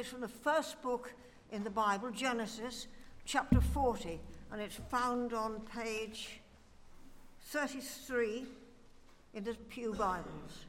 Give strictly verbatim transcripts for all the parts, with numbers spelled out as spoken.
is from the first book in the Bible, Genesis, chapter forty, and it's found on page thirty-three in the Pew Bibles.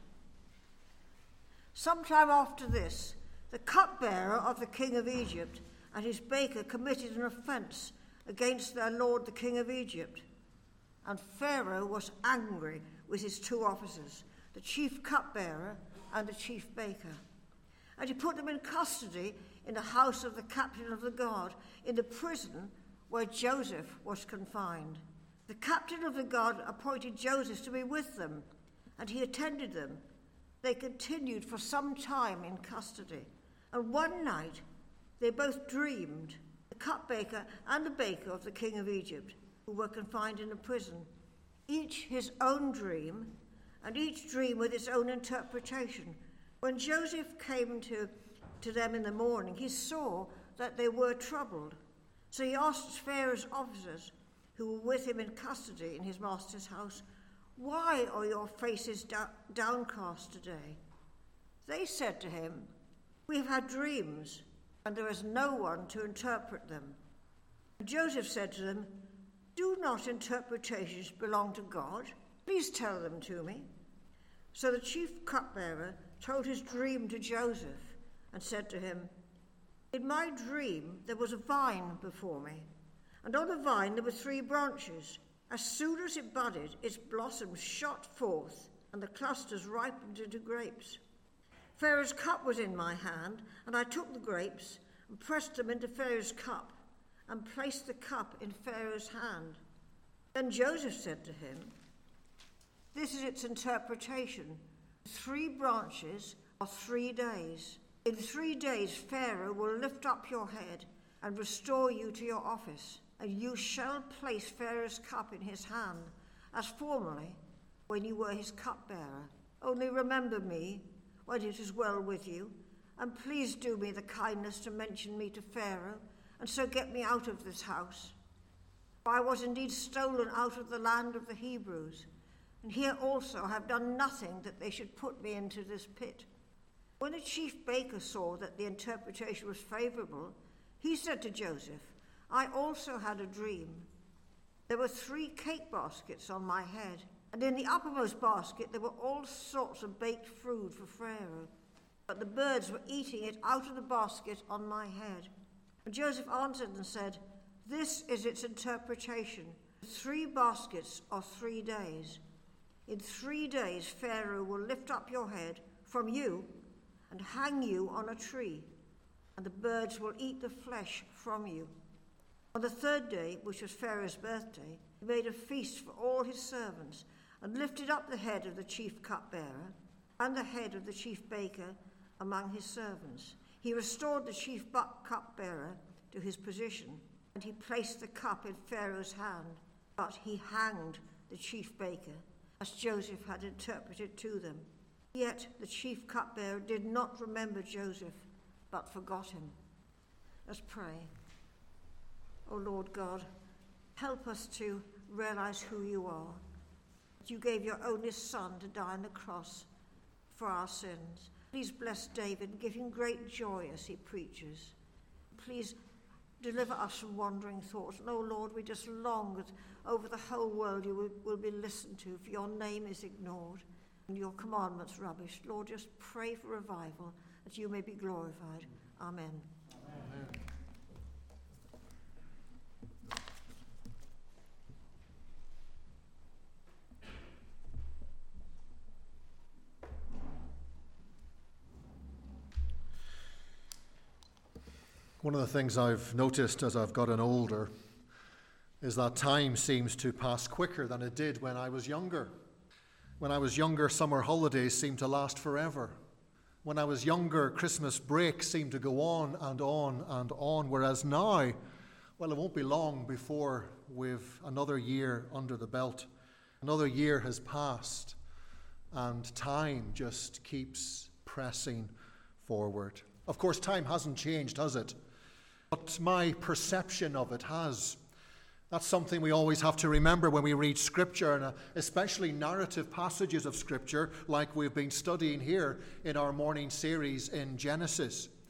Sometime after this, the cupbearer of the king of Egypt and his baker committed an offense against their lord the king of Egypt. And Pharaoh was angry with his two officers, the chief cupbearer and the chief baker. And he put them in custody in the house of the captain of the guard, in the prison where Joseph was confined. The captain of the guard appointed Joseph to be with them, and he attended them. They continued for some time in custody. And one night they both dreamed, the cupbaker and the baker of the king of Egypt, who were confined in a prison, each his own dream, and each dream with its own interpretation. When Joseph came to, to them in the morning, he saw that they were troubled. So he asked Pharaoh's officers, who were with him in custody in his master's house, "Why are your faces da- downcast today?" They said to him, "We have had dreams, and there is no one to interpret them." And Joseph said to them, "Do not interpretations belong to God? Please tell them to me." So the chief cupbearer told his dream to Joseph and said to him, "In my dream there was a vine before me, and on the vine there were three branches. As soon as it budded, its blossoms shot forth, and the clusters ripened into grapes. Pharaoh's cup was in my hand, and I took the grapes and pressed them into Pharaoh's cup, and placed the cup in Pharaoh's hand." Then Joseph said to him, "This is its interpretation. Three branches are three days. In three days Pharaoh will lift up your head and restore you to your office, and you shall place Pharaoh's cup in his hand, as formerly when you were his cupbearer. Only remember me when it is well with you, and please do me the kindness to mention me to Pharaoh, and so get me out of this house. For I was indeed stolen out of the land of the Hebrews, and here also I have done nothing that they should put me into this pit." When the chief baker saw that the interpretation was favorable, he said to Joseph, "I also had a dream. There were three cake baskets on my head, and in the uppermost basket there were all sorts of baked food for Pharaoh, but the birds were eating it out of the basket on my head." And Joseph answered and said, "This is its interpretation. Three baskets are three days. In three days Pharaoh will lift up your head from you and hang you on a tree, and the birds will eat the flesh from you." On the third day, which was Pharaoh's birthday, he made a feast for all his servants and lifted up the head of the chief cupbearer and the head of the chief baker among his servants. He restored the chief cupbearer to his position, and he placed the cup in Pharaoh's hand, but he hanged the chief baker, as Joseph had interpreted to them. Yet the chief cupbearer did not remember Joseph, but forgot him. Let's pray. O Lord God, help us to realize who you are, that you gave your only Son to die on the cross for our sins. Please bless David and give him great joy as he preaches. Please deliver us from wandering thoughts. And, oh Lord, we just long that over the whole world you will, will be listened to, for your name is ignored and your commandments rubbished. Lord, just pray for revival, that you may be glorified. Amen. Amen. One of the things I've noticed as I've gotten older is that time seems to pass quicker than it did when I was younger. When I was younger, summer holidays seemed to last forever. When I was younger, Christmas breaks seemed to go on and on and on, whereas now, well, it won't be long before we've another year under the belt. Another year has passed, and time just keeps pressing forward. Of course, time hasn't changed, has it? But my perception of it has. That's something we always have to remember when we read Scripture, and especially narrative passages of Scripture like we've been studying here in our morning series in Genesis.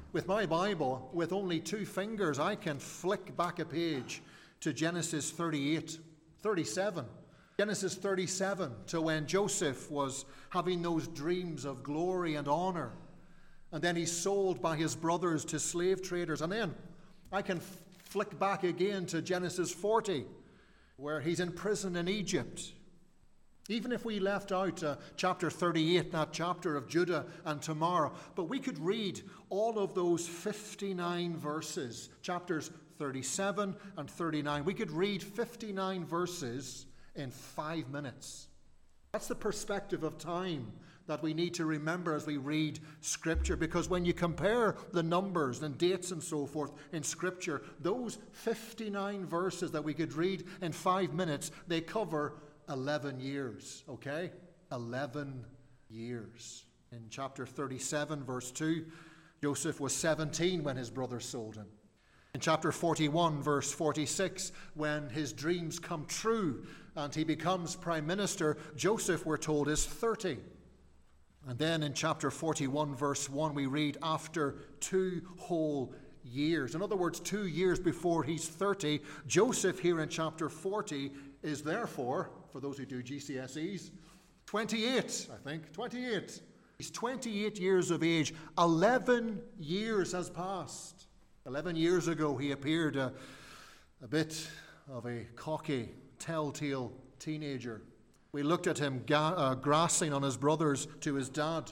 With my Bible, with only two fingers, I can flick back a page to Genesis thirty-eight, thirty-seven. Genesis thirty-seven, to when Joseph was having those dreams of glory and honor. And then he's sold by his brothers to slave traders. And then I can f- flick back again to Genesis forty, where he's in prison in Egypt. Even if we left out uh, chapter thirty-eight, that chapter of Judah and Tamar, but we could read all of those fifty-nine verses, chapters thirty-seven and thirty-nine. We could read fifty-nine verses in five minutes. That's the perspective of time that we need to remember as we read Scripture, because when you compare the numbers and dates and so forth in Scripture, those fifty-nine verses that we could read in five minutes, they cover eleven years, okay? eleven years. In chapter thirty-seven, verse two, Joseph was seventeen when his brothers sold him. In chapter forty-one, verse forty-six, when his dreams come true and he becomes prime minister, Joseph, we're told, is thirty. And then in chapter forty-one, verse one, we read, after two whole years. In other words, two years before he's thirty, Joseph here in chapter forty is therefore, for those who do G C S Es, twenty-eight, I think, twenty-eight. He's twenty-eight years of age. eleven years has passed. eleven years ago, he appeared a, a bit of a cocky, telltale teenager. We looked at him ga- uh, grassing on his brothers to his dad.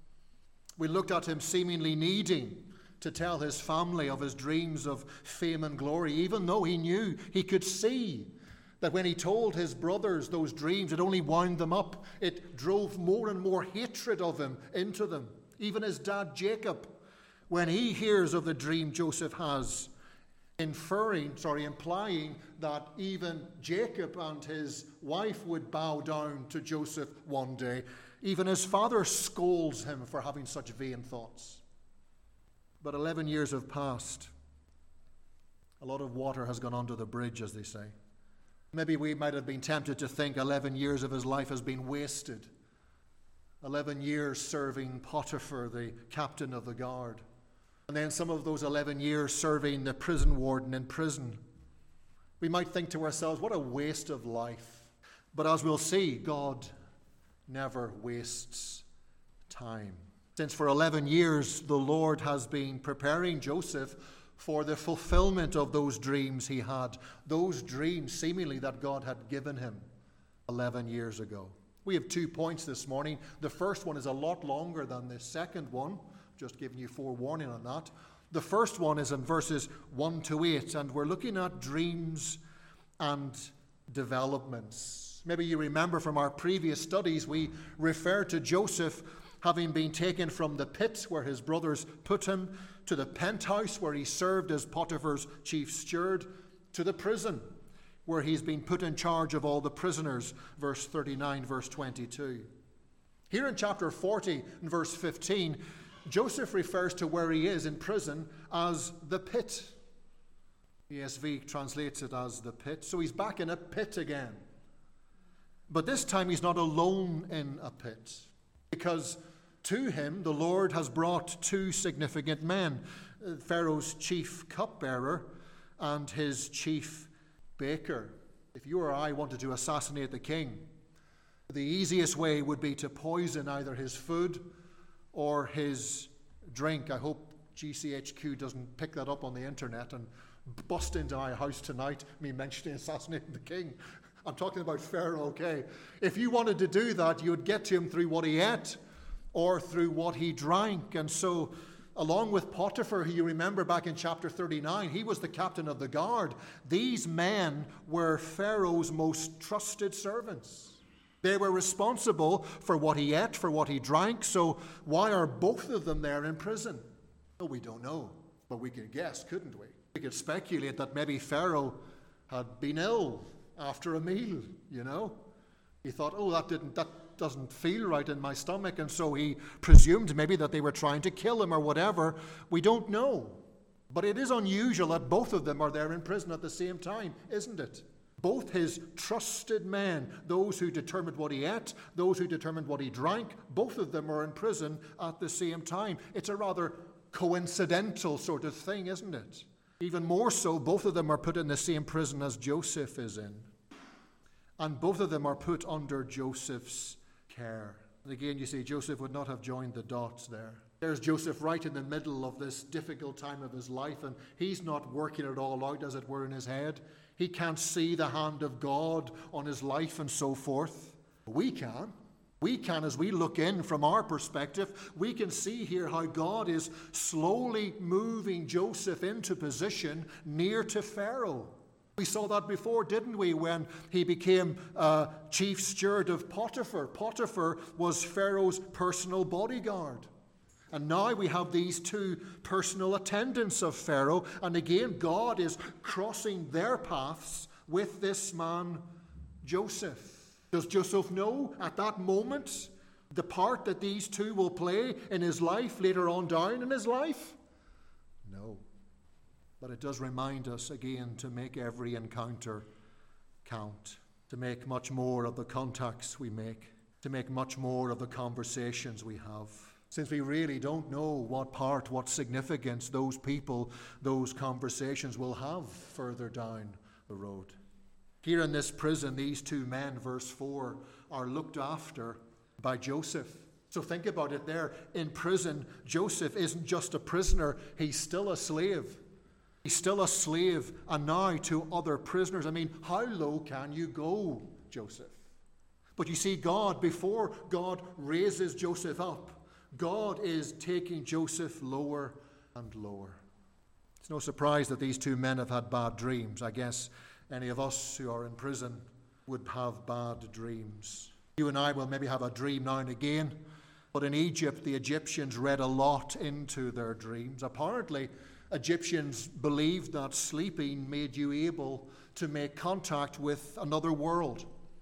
We looked at him seemingly needing to tell his family of his dreams of fame and glory, even though he knew, he could see that when he told his brothers those dreams, it only wound them up. It drove more and more hatred of him into them. Even his dad Jacob, when he hears of the dream Joseph has, inferring, sorry, implying that even Jacob and his wife would bow down to Joseph one day, even his father scolds him for having such vain thoughts. But eleven years have passed. A lot of water has gone under the bridge, as they say. Maybe we might have been tempted to think eleven years of his life has been wasted. eleven years serving Potiphar, the captain of the guard. And then some of those eleven years serving the prison warden in prison. We might think to ourselves, what a waste of life. But as we'll see, God never wastes time. Since for eleven years the Lord has been preparing Joseph for the fulfillment of those dreams he had, those dreams seemingly that God had given him eleven years ago. We have two points this morning. The first one is a lot longer than the second one. Just giving you forewarning on that. The first one is in verses one to eight, and we're looking at dreams and developments. Maybe you remember from our previous studies, we referred to Joseph having been taken from the pit where his brothers put him, to the penthouse where he served as Potiphar's chief steward, to the prison where he's been put in charge of all the prisoners, verse thirty-nine, verse twenty-two. Here in chapter forty, in verse fifteen, Joseph refers to where he is in prison as the pit. E S V translates it as the pit. So he's back in a pit again. But this time he's not alone in a pit, because to him the Lord has brought two significant men, Pharaoh's chief cupbearer and his chief baker. If you or I wanted to assassinate the king, the easiest way would be to poison either his food or his drink. I hope G C H Q doesn't pick that up on the internet and bust into my house tonight, me mentioning assassinating the king. I'm talking about Pharaoh, okay? If you wanted to do that, you would get to him through what he ate or through what he drank. And so, along with Potiphar, who you remember back in chapter thirty-nine, he was the captain of the guard. These men were Pharaoh's most trusted servants. They were responsible for what he ate, for what he drank. So why are both of them there in prison? Well, we don't know, but we could guess, couldn't we? We could speculate that maybe Pharaoh had been ill after a meal, you know. He thought, oh, that didn't, that doesn't feel right in my stomach, and so he presumed maybe that they were trying to kill him or whatever. We don't know. But it is unusual that both of them are there in prison at the same time, isn't it? Both his trusted men, those who determined what he ate, those who determined what he drank, both of them are in prison at the same time. It's a rather coincidental sort of thing, isn't it? Even more so, both of them are put in the same prison as Joseph is in. And both of them are put under Joseph's care. And again, you see, Joseph would not have joined the dots there. There's Joseph right in the middle of this difficult time of his life, and he's not working it all out, as it were, in his head. He can't see the hand of God on his life and so forth. We can. We can, as we look in from our perspective, we can see here how God is slowly moving Joseph into position near to Pharaoh. We saw that before, didn't we, when he became uh, chief steward of Potiphar. Potiphar was Pharaoh's personal bodyguard. And now we have these two personal attendants of Pharaoh. And again, God is crossing their paths with this man, Joseph. Does Joseph know at that moment the part that these two will play in his life later on down in his life? No. But it does remind us again to make every encounter count, to make much more of the contacts we make, to make much more of the conversations we have. Since we really don't know what part, what significance those people, those conversations will have further down the road. Here in this prison, these two men, verse four, are looked after by Joseph. So think about it there. In prison, Joseph isn't just a prisoner, he's still a slave. He's still a slave, and now to other prisoners. I mean, how low can you go, Joseph? But you see, God, before God raises Joseph up, God is taking Joseph lower and lower. It's no surprise that these two men have had bad dreams. I guess any of us who are in prison would have bad dreams. You and I will maybe have a dream now and again, but in Egypt, the Egyptians read a lot into their dreams. Apparently, Egyptians believed that sleeping made you able to make contact with another world,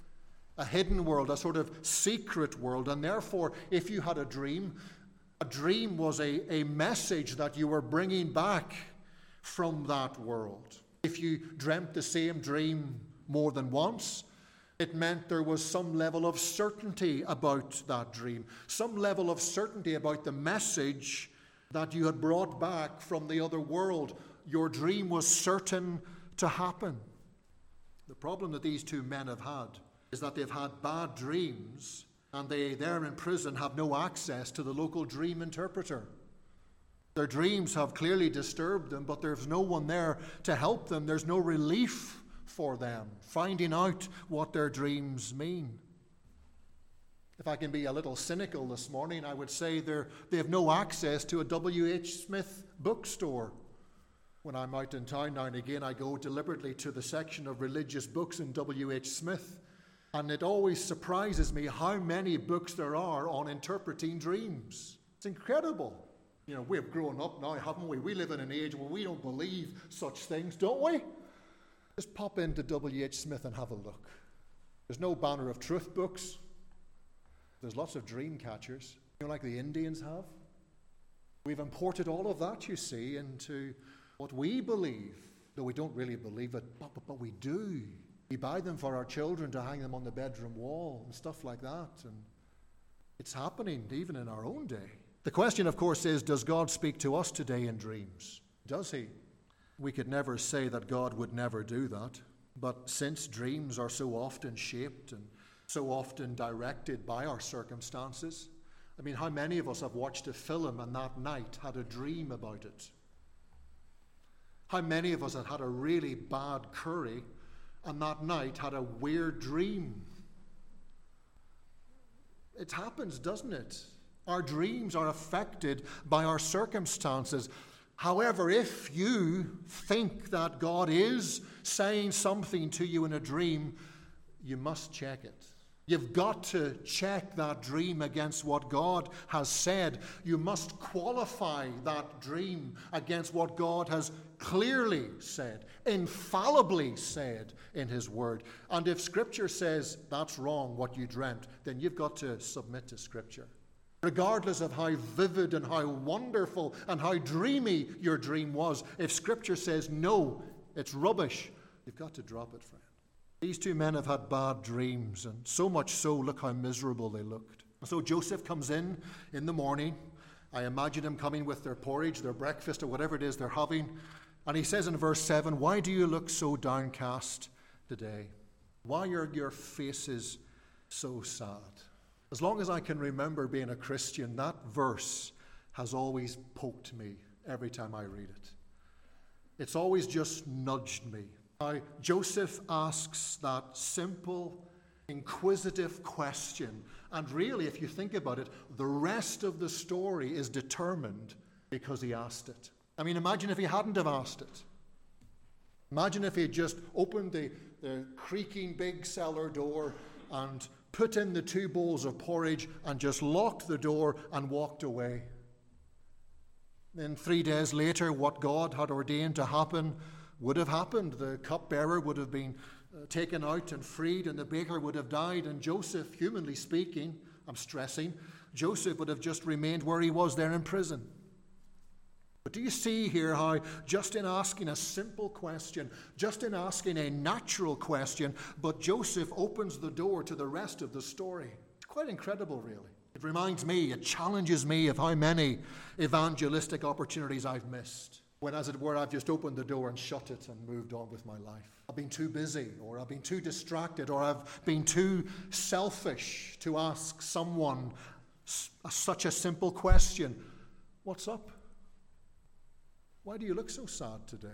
a hidden world, a sort of secret world. And therefore, if you had a dream, a dream was a, a message that you were bringing back from that world. If you dreamt the same dream more than once, it meant there was some level of certainty about that dream, some level of certainty about the message that you had brought back from the other world. Your dream was certain to happen. The problem that these two men have had is that they've had bad dreams, and they, there in prison, have no access to the local dream interpreter. Their dreams have clearly disturbed them, but there's no one there to help them. There's no relief for them finding out what their dreams mean. If I can be a little cynical this morning, I would say they have no access to a W H Smith bookstore. When I'm out in town now and again, I go deliberately to the section of religious books in W H Smith, and it always surprises me how many books there are on interpreting dreams. It's incredible. You know, we've grown up now, haven't we? We live in an age where we don't believe such things, don't we? Just pop into W H Smith and have a look. There's no Banner of Truth books. There's lots of dream catchers, you know, like the Indians have. We've imported all of that, you see, into what we believe, though we don't really believe it, but, but, but we do. We buy them for our children to hang them on the bedroom wall and stuff like that. And it's happening even in our own day. The question, of course, is, does God speak to us today in dreams? Does he? We could never say that God would never do that. But since dreams are so often shaped and so often directed by our circumstances, I mean, how many of us have watched a film and that night had a dream about it? How many of us have had a really bad curry and that night had a weird dream? It happens, doesn't it? Our dreams are affected by our circumstances. However, if you think that God is saying something to you in a dream, you must check it. You've got to check that dream against what God has said. You must qualify that dream against what God has clearly said, infallibly said in his word. And if Scripture says that's wrong, what you dreamt, then you've got to submit to Scripture. Regardless of how vivid and how wonderful and how dreamy your dream was, if Scripture says no, it's rubbish, you've got to drop it, friend. These two men have had bad dreams, and so much so, look how miserable they looked. So Joseph comes in in the morning, I imagine him coming with their porridge, their breakfast, or whatever it is they're having. And he says in verse seven, "Why do you look so downcast today? Why are your faces so sad?" As long as I can remember being a Christian, that verse has always poked me every time I read it. It's always just nudged me. Now, Joseph asks that simple, inquisitive question. And really, if you think about it, the rest of the story is determined because he asked it. I mean, imagine if he hadn't have asked it. Imagine if he had just opened the, the creaking big cellar door and put in the two bowls of porridge and just locked the door and walked away. Then three days later, what God had ordained to happen would have happened. The cupbearer would have been uh, taken out and freed, and the baker would have died, and Joseph, humanly speaking, I'm stressing, Joseph would have just remained where he was there in prison. But do you see here how just in asking a simple question, just in asking a natural question, but Joseph opens the door to the rest of the story? It's quite incredible, really. It reminds me, it challenges me of how many evangelistic opportunities I've missed. When, as it were, I've just opened the door and shut it and moved on with my life. I've been too busy, or I've been too distracted, or I've been too selfish to ask someone such a simple question. What's up? Why do you look so sad today?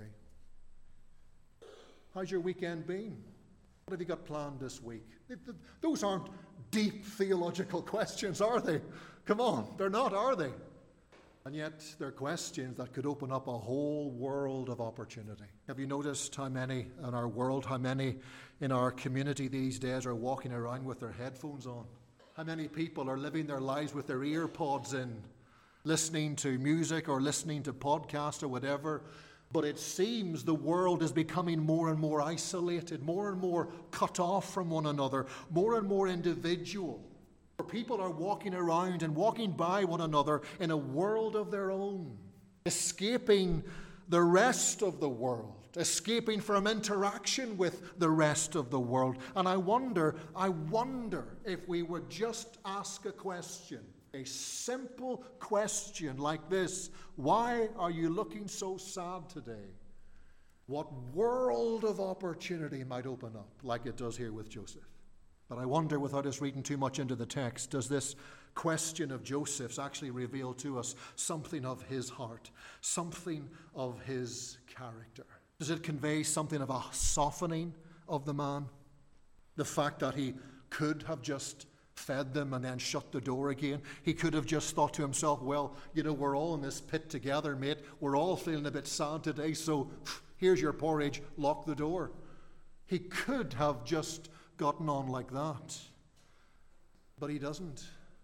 How's your weekend been? What have you got planned this week? Those aren't deep theological questions, are they? Come on, they're not, are they? And yet, they're questions that could open up a whole world of opportunity. Have you noticed how many in our world, how many in our community these days are walking around with their headphones on? How many people are living their lives with their ear pods in, listening to music or listening to podcasts or whatever? But it seems the world is becoming more and more isolated, more and more cut off from one another, more and more individual. People are walking around and walking by one another in a world of their own, escaping the rest of the world, escaping from interaction with the rest of the world. And I wonder, I wonder if we would just ask a question, a simple question like this: why are you looking so sad today? What world of opportunity might open up like it does here with Joseph? But I wonder, without us reading too much into the text, does this question of Joseph's actually reveal to us something of his heart, something of his character? Does it convey something of a softening of the man? The fact that he could have just fed them and then shut the door again. He could have just thought to himself, well, you know, we're all in this pit together, mate. We're all feeling a bit sad today, so here's your porridge, lock the door. He could have just gotten on like that. But he doesn't.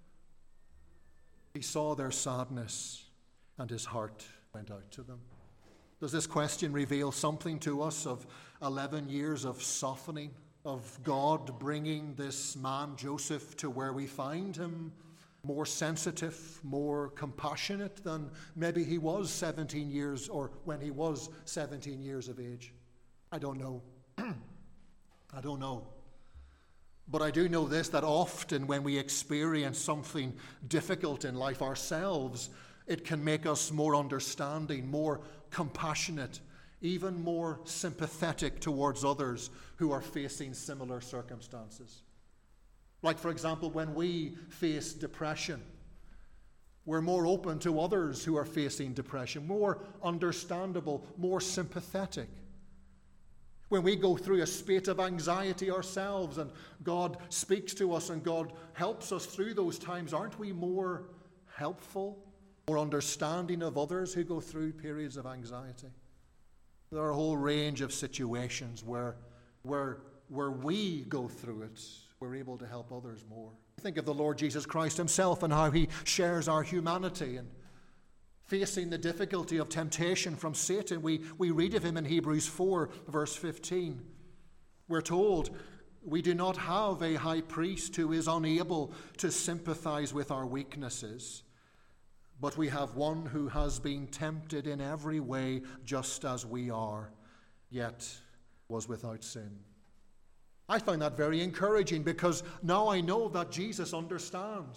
He saw their sadness and his heart went out to them. Does this question reveal something to us of eleven years of softening, of God bringing this man Joseph to where we find him more sensitive, more compassionate than maybe he was seventeen years, or when he was seventeen years of age? I don't know. I don't know. But I do know this, that often when we experience something difficult in life ourselves, it can make us more understanding, more compassionate, even more sympathetic towards others who are facing similar circumstances. Like, for example, when we face depression, we're more open to others who are facing depression, more understandable, more sympathetic. When we go through a spate of anxiety ourselves and God speaks to us and God helps us through those times, aren't we more helpful, more understanding of others who go through periods of anxiety? There are a whole range of situations where, where, where we go through it, we're able to help others more. Think of the Lord Jesus Christ himself and how he shares our humanity and facing the difficulty of temptation from Satan. We, we read of him in Hebrews four, verse fifteen. We're told, we do not have a high priest who is unable to sympathize with our weaknesses, but we have one who has been tempted in every way just as we are, yet was without sin. I find that very encouraging, because now I know that Jesus understands.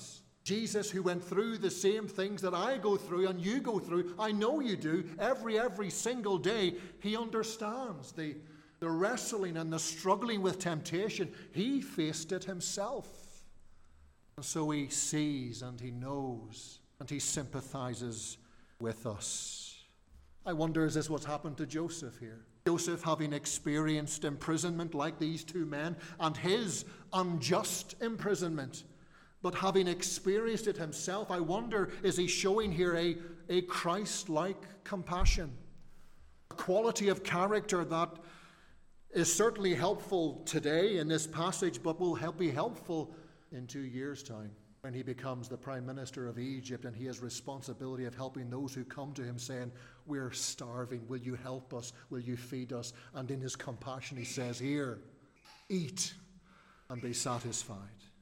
Jesus, who went through the same things that I go through and you go through, I know you do, every, every single day, he understands the, the wrestling and the struggling with temptation. He faced it himself. And so he sees and he knows and he sympathizes with us. I wonder, is this what's happened to Joseph here? Joseph, having experienced imprisonment like these two men and his unjust imprisonment, but having experienced it himself, I wonder, is he showing here a, a Christ-like compassion, a quality of character that is certainly helpful today in this passage, but will help be helpful in two years' time when he becomes the Prime Minister of Egypt and he has responsibility of helping those who come to him saying, we're starving, will you help us, will you feed us? And in his compassion he says, here, eat and be satisfied.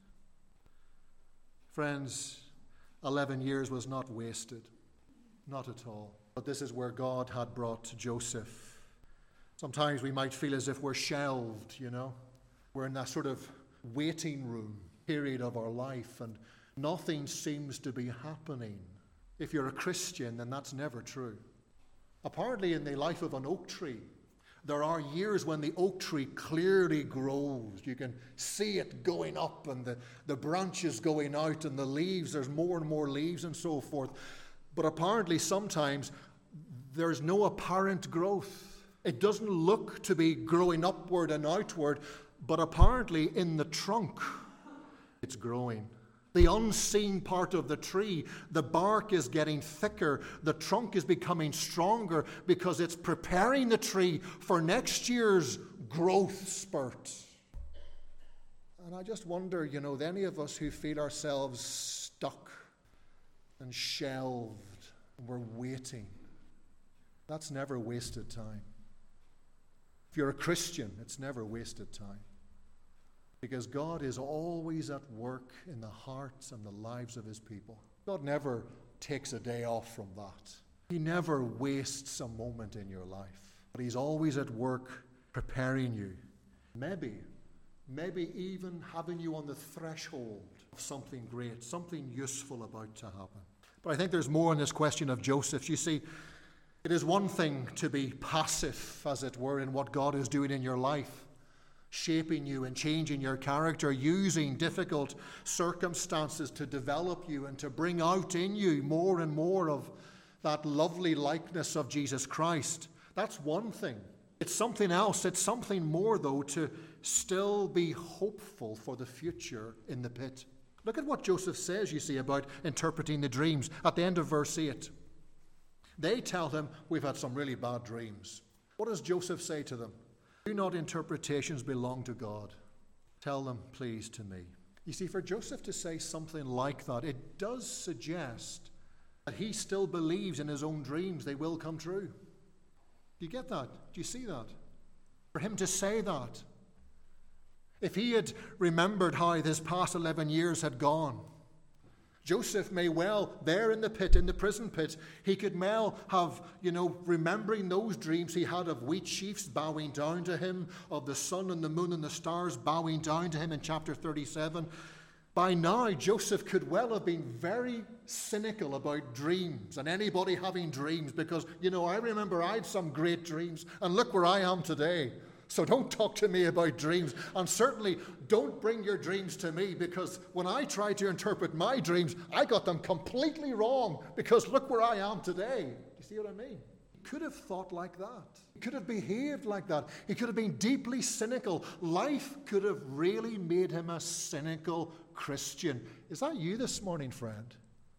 Friends, eleven years was not wasted, not at all. But this is where God had brought Joseph. Sometimes we might feel as if we're shelved, you know. We're in that sort of waiting room period of our life and nothing seems to be happening. If you're a Christian, then that's never true. Apparently in the life of an oak tree, there are years when the oak tree clearly grows. You can see it going up and the, the branches going out and the leaves, there's more and more leaves and so forth. But apparently sometimes there's no apparent growth. It doesn't look to be growing upward and outward, but apparently in the trunk it's growing. The unseen part of the tree, the bark is getting thicker, the trunk is becoming stronger because it's preparing the tree for next year's growth spurt. And I just wonder, you know, any of us who feel ourselves stuck and shelved and we're waiting, that's never wasted time. If you're a Christian, it's never wasted time. Because God is always at work in the hearts and the lives of his people. God never takes a day off from that. He never wastes a moment in your life. But he's always at work preparing you. Maybe, maybe even having you on the threshold of something great, something useful about to happen. But I think there's more in this question of Joseph. You see, it is one thing to be passive, as it were, in what God is doing in your life, shaping you and changing your character, using difficult circumstances to develop you and to bring out in you more and more of that lovely likeness of Jesus Christ. That's one thing. It's something else. It's something more, though, to still be hopeful for the future in the pit. Look at what Joseph says, you see, about interpreting the dreams at the end of verse eight. They tell him, we've had some really bad dreams. What does Joseph say to them? Do not interpretations belong to God? Tell them, please, to me. You see, for Joseph to say something like that, it does suggest that he still believes in his own dreams they will come true. Do you get that? Do you see that? For him to say that, if he had remembered how this past eleven years had gone, Joseph may well, there in the pit, in the prison pit, he could well have, you know, remembering those dreams he had of wheat sheaves bowing down to him, of the sun and the moon and the stars bowing down to him in chapter thirty-seven. By now, Joseph could well have been very cynical about dreams and anybody having dreams because, you know, I remember I had some great dreams and look where I am today. So don't talk to me about dreams, and certainly don't bring your dreams to me, because when I tried to interpret my dreams, I got them completely wrong, because look where I am today. Do you see what I mean? He could have thought like that. He could have behaved like that. He could have been deeply cynical. Life could have really made him a cynical Christian. Is that you this morning, friend?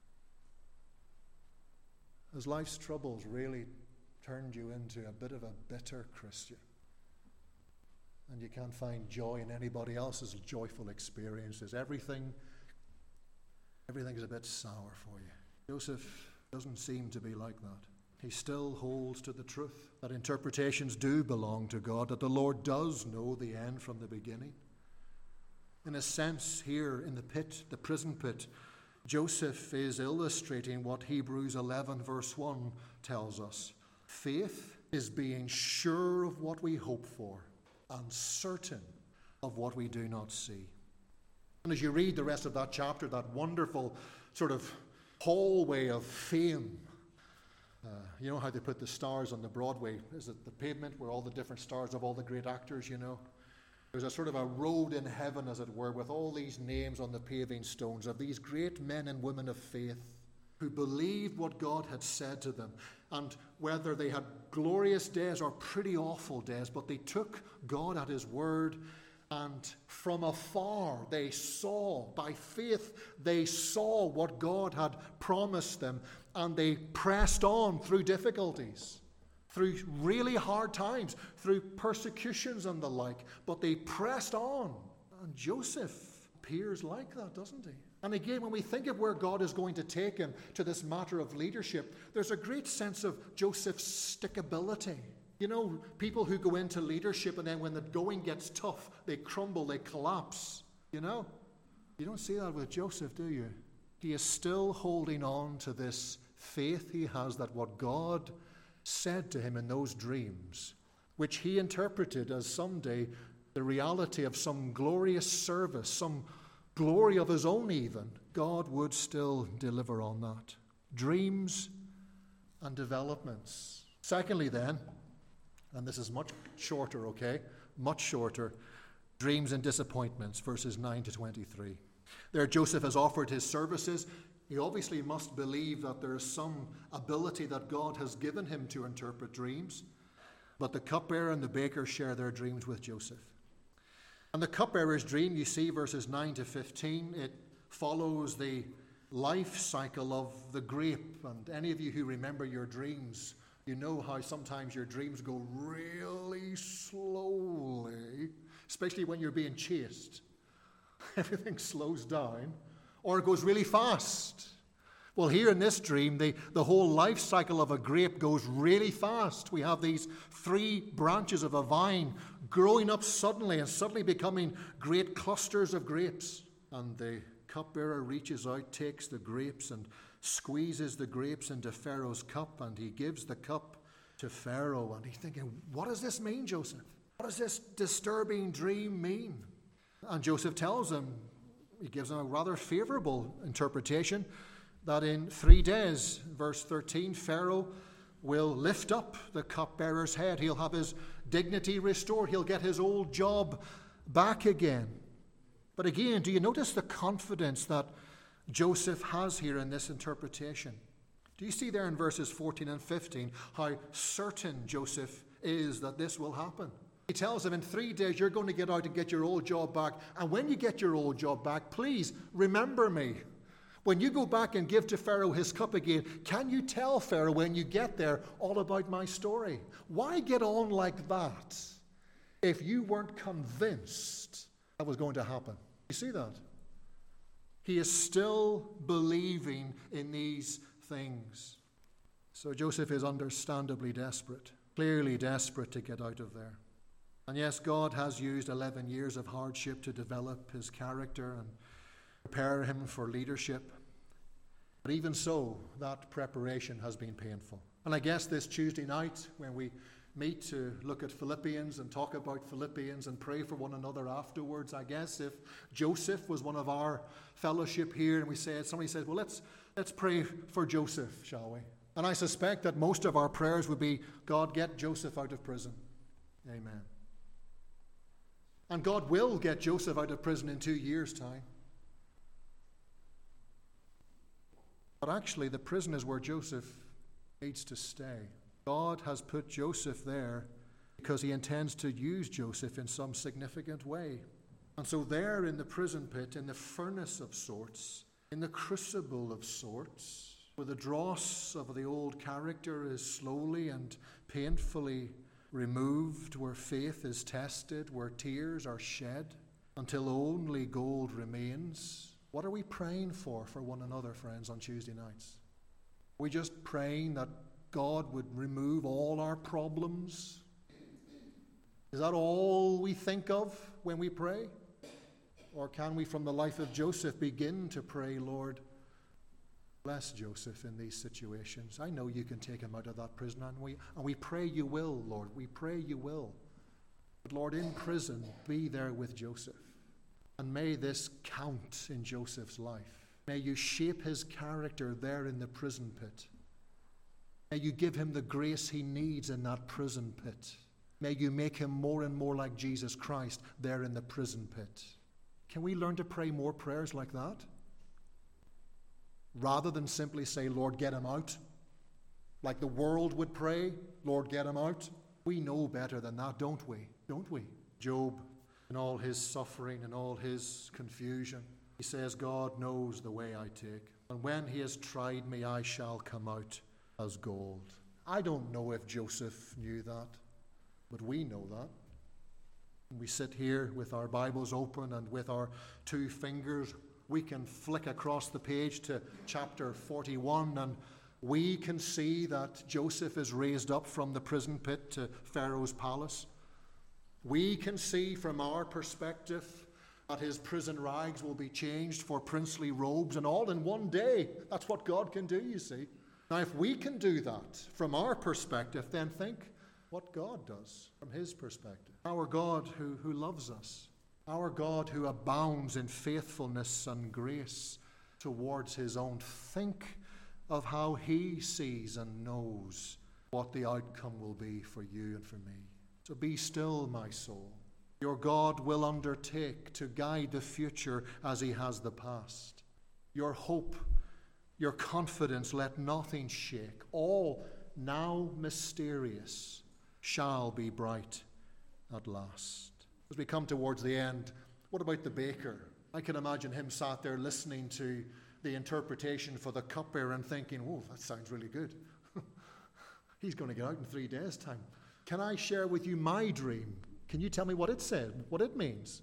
Has life's troubles really turned you into a bit of a bitter Christian? And you can't find joy in anybody else's joyful experiences. Everything, everything's a bit sour for you. Joseph doesn't seem to be like that. He still holds to the truth that interpretations do belong to God, that the Lord does know the end from the beginning. In a sense, here in the pit, the prison pit, Joseph is illustrating what Hebrews eleven verse one tells us. Faith is being sure of what we hope for, and certain of what we do not see. And as you read the rest of that chapter, that wonderful sort of hallway of fame. Uh, you know how they put the stars on the Broadway? Is it the pavement where all the different stars of all the great actors, you know? There's a sort of a road in heaven, as it were, with all these names on the paving stones of these great men and women of faith who believed what God had said to them. And whether they had glorious days or pretty awful days, but they took God at his word, and from afar they saw, by faith, they saw what God had promised them, and they pressed on through difficulties, through really hard times, through persecutions and the like, but they pressed on. And Joseph appears like that, doesn't he? And again, when we think of where God is going to take him to this matter of leadership, there's a great sense of Joseph's stickability. You know, people who go into leadership and then when the going gets tough, they crumble, they collapse. You know? You don't see that with Joseph, do you? He is still holding on to this faith he has that what God said to him in those dreams, which he interpreted as someday the reality of some glorious service, some glory of his own even, God would still deliver on that. Dreams and developments. Secondly then, and this is much shorter, okay? Much shorter. Dreams and disappointments, verses nine to twenty-three. There Joseph has offered his services. He obviously must believe that there is some ability that God has given him to interpret dreams. But the cupbearer and the baker share their dreams with Joseph. And the cupbearer's dream, you see, verses nine to fifteen, it follows the life cycle of the grape. And any of you who remember your dreams, you know how sometimes your dreams go really slowly, especially when you're being chased. Everything slows down, or it goes really fast. Well, here in this dream, the, the whole life cycle of a grape goes really fast. We have these three branches of a vine growing up suddenly and suddenly becoming great clusters of grapes. And the cupbearer reaches out, takes the grapes and squeezes the grapes into Pharaoh's cup, and he gives the cup to Pharaoh. And he's thinking, what does this mean, Joseph? What does this disturbing dream mean? And Joseph tells him, he gives him a rather favorable interpretation, that in three days, verse thirteen, Pharaoh will lift up the cupbearer's head. He'll have his dignity restored. He'll get his old job back again. But again, do you notice the confidence that Joseph has here in this interpretation? Do you see there in verses fourteen and fifteen how certain Joseph is that this will happen? He tells him, in three days you're going to get out and get your old job back. And when you get your old job back, please remember me. When you go back and give to Pharaoh his cup again, can you tell Pharaoh when you get there all about my story? Why get on like that if you weren't convinced that was going to happen? You see that? He is still believing in these things. So Joseph is understandably desperate, clearly desperate to get out of there. And yes, God has used eleven years of hardship to develop his character and prepare him for leadership. But even so, that preparation has been painful. And I guess this Tuesday night, when we meet to look at Philippians and talk about Philippians and pray for one another afterwards, I guess if Joseph was one of our fellowship here and we said, somebody said, well, let's let's pray for Joseph, shall we? And I suspect that most of our prayers would be, God, get Joseph out of prison. Amen. And God will get Joseph out of prison in two years' time. But actually, the prison is where Joseph needs to stay. God has put Joseph there because he intends to use Joseph in some significant way. And so there in the prison pit, in the furnace of sorts, in the crucible of sorts, where the dross of the old character is slowly and painfully removed, where faith is tested, where tears are shed, until only gold remains. What are we praying for for one another, friends, on Tuesday nights? Are we just praying that God would remove all our problems? Is that all we think of when we pray? Or can we, from the life of Joseph, begin to pray, Lord, bless Joseph in these situations. I know you can take him out of that prison, and we, and we pray you will, Lord. We pray you will. But Lord, in prison, be there with Joseph. And may this count in Joseph's life. May you shape his character there in the prison pit. May you give him the grace he needs in that prison pit. May you make him more and more like Jesus Christ there in the prison pit. Can we learn to pray more prayers like that? Rather than simply say, Lord, get him out. Like the world would pray, Lord, get him out. We know better than that, don't we? Don't we? Job, in all his suffering and all his confusion, he says, God knows the way I take. And when he has tried me, I shall come out as gold. I don't know if Joseph knew that, but we know that. And we sit here with our Bibles open, and with our two fingers, we can flick across the page to chapter forty-one, and we can see that Joseph is raised up from the prison pit to Pharaoh's palace. We can see from our perspective that his prison rags will be changed for princely robes, and all in one day. That's what God can do, you see. Now, if we can do that from our perspective, then think what God does from his perspective. Our God who, who loves us. Our God who abounds in faithfulness and grace towards his own. Think of how he sees and knows what the outcome will be for you and for me. So be still, my soul. Your God will undertake to guide the future as he has the past. Your hope, your confidence, let nothing shake. All now mysterious shall be bright at last. As we come towards the end, what about the baker? I can imagine him sat there listening to the interpretation for the cupbearer and thinking, oh, that sounds really good. He's going to get out in three days' time. Can I share with you my dream? Can you tell me what it said, what it means?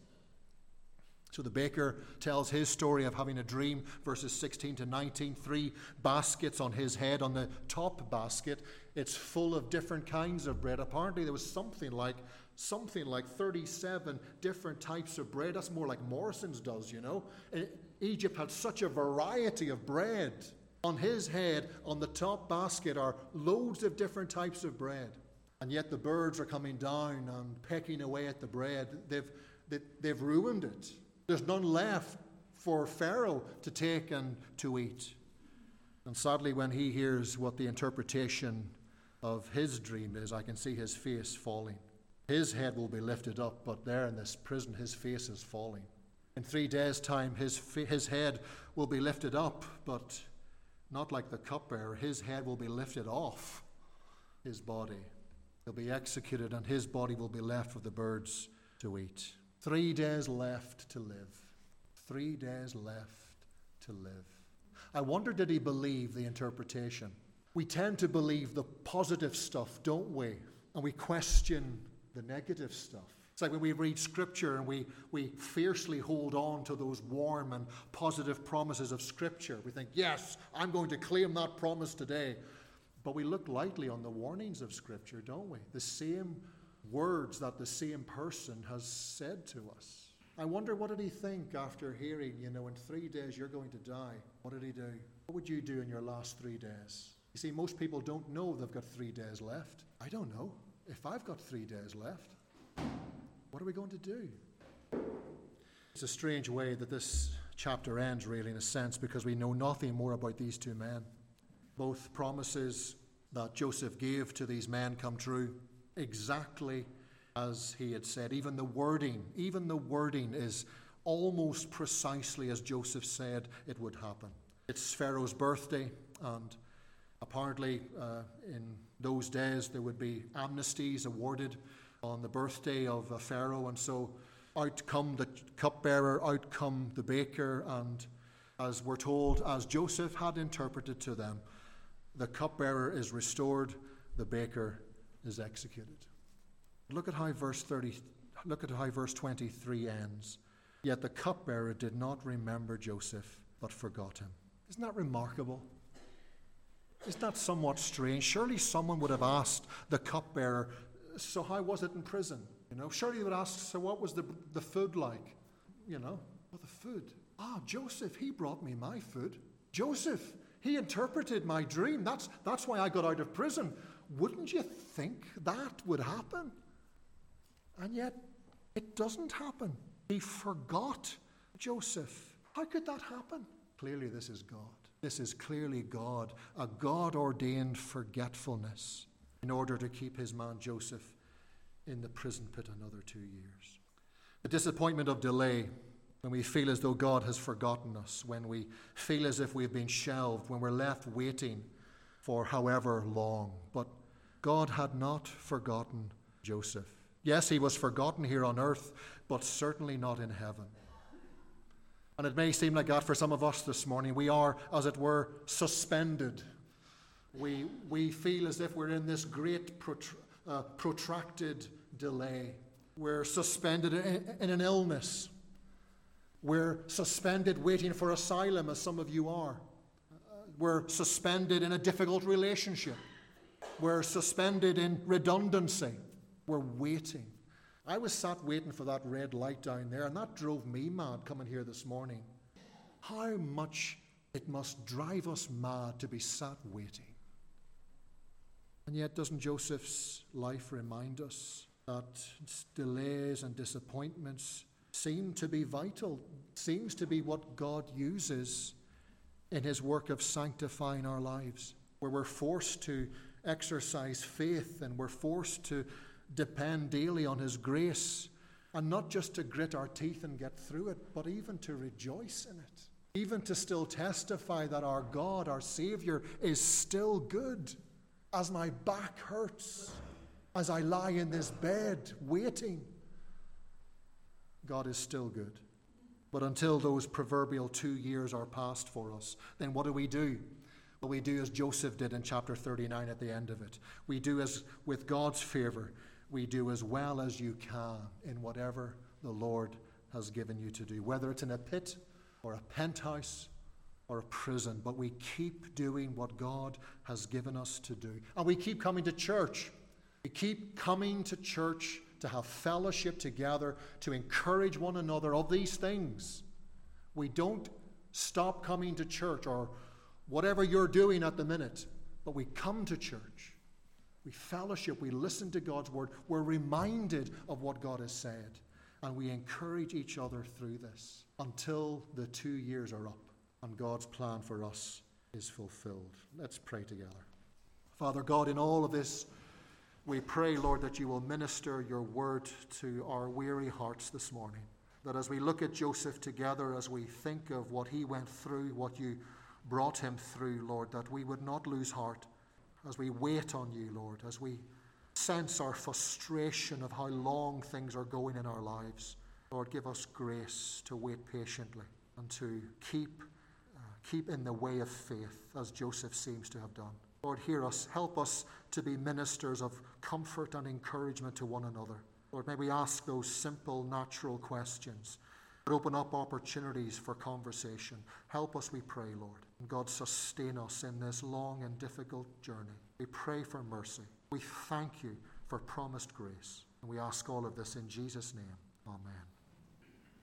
So the baker tells his story of having a dream, verses sixteen to nineteen, three baskets on his head. On the top basket, it's full of different kinds of bread. Apparently there was something like something like thirty-seven different types of bread. That's more like Morrison's does, you know. Egypt had such a variety of bread. On his head, on the top basket, are loads of different types of bread. And yet the birds are coming down and pecking away at the bread. They've, they, they've ruined it. There's none left for Pharaoh to take and to eat. And sadly, when he hears what the interpretation of his dream is, I can see his face falling. His head will be lifted up, but there in this prison, his face is falling. In three days' time, his, his head will be lifted up, but not like the cupbearer. His head will be lifted off his body. He'll be executed, and his body will be left for the birds to eat. Three days left to live. Three days left to live. I wonder, did he believe the interpretation? We tend to believe the positive stuff, don't we? And we question the negative stuff. It's like when we read Scripture and we, we fiercely hold on to those warm and positive promises of Scripture. We think, yes, I'm going to claim that promise today. But we look lightly on the warnings of Scripture, don't we? The same words that the same person has said to us. I wonder, what did he think after hearing, you know, in three days you're going to die? What did he do? What would you do in your last three days? You see, most people don't know they've got three days left. I don't know. If I've got three days left, what are we going to do? It's a strange way that this chapter ends, really, in a sense, because we know nothing more about these two men. Both promises that Joseph gave to these men come true exactly as he had said. Even the wording, even the wording is almost precisely as Joseph said it would happen. It's Pharaoh's birthday, and apparently uh, in those days there would be amnesties awarded on the birthday of a Pharaoh, and so out come the cupbearer, out come the baker, and as we're told, as Joseph had interpreted to them, the cupbearer is restored, the baker is executed. Look at how verse thirty, look at how verse twenty-three ends. Yet the cupbearer did not remember Joseph, but forgot him. Isn't that remarkable? Isn't that somewhat strange? Surely someone would have asked the cupbearer, so how was it in prison? You know, surely they would ask, so what was the the food like? You know, well, the food. Ah, Joseph, he brought me my food. Joseph, he interpreted my dream. That's, that's why I got out of prison. Wouldn't you think that would happen? And yet, it doesn't happen. He forgot Joseph. How could that happen? Clearly this is God. This is clearly God, a God-ordained forgetfulness in order to keep his man Joseph in the prison pit another two years. The disappointment of delay, when we feel as though God has forgotten us, when we feel as if we've been shelved, when we're left waiting for however long. But God had not forgotten Joseph. Yes, he was forgotten here on earth, but certainly not in heaven. And it may seem like that for some of us this morning. We are, as it were, suspended. We, we feel as if we're in this great protr- uh, protracted delay. We're suspended in, in an illness. We're suspended waiting for asylum, as some of you are. We're suspended in a difficult relationship. We're suspended in redundancy. We're waiting. I was sat waiting for that red light down there, and that drove me mad coming here this morning. How much it must drive us mad to be sat waiting. And yet, doesn't Joseph's life remind us that delays and disappointments seem to be vital, seems to be what God uses in his work of sanctifying our lives, where we're forced to exercise faith and we're forced to depend daily on his grace, and not just to grit our teeth and get through it, but even to rejoice in it, even to still testify that our God, our Savior, is still good. As my back hurts, as I lie in this bed waiting, God is still good. But until those proverbial two years are past for us, then what do we do? Well, we do as Joseph did in chapter thirty-nine at the end of it. We do as, with God's favor, we do as well as you can in whatever the Lord has given you to do, whether it's in a pit or a penthouse or a prison. But we keep doing what God has given us to do. And we keep coming to church. We keep coming to church to have fellowship together, to encourage one another of these things. We don't stop coming to church or whatever you're doing at the minute, but we come to church. We fellowship, we listen to God's word, we're reminded of what God has said, and we encourage each other through this until the two years are up and God's plan for us is fulfilled. Let's pray together. Father God, in all of this, we pray, Lord, that you will minister your word to our weary hearts this morning. That as we look at Joseph together, as we think of what he went through, what you brought him through, Lord, that we would not lose heart as we wait on you, Lord, as we sense our frustration of how long things are going in our lives. Lord, give us grace to wait patiently and to keep, uh, keep in the way of faith, as Joseph seems to have done. Lord, hear us. Help us to be ministers of comfort and encouragement to one another. Lord, may we ask those simple, natural questions. Open up opportunities for conversation. Help us, we pray, Lord. And God, sustain us in this long and difficult journey. We pray for mercy. We thank you for promised grace. And we ask all of this in Jesus' name. Amen.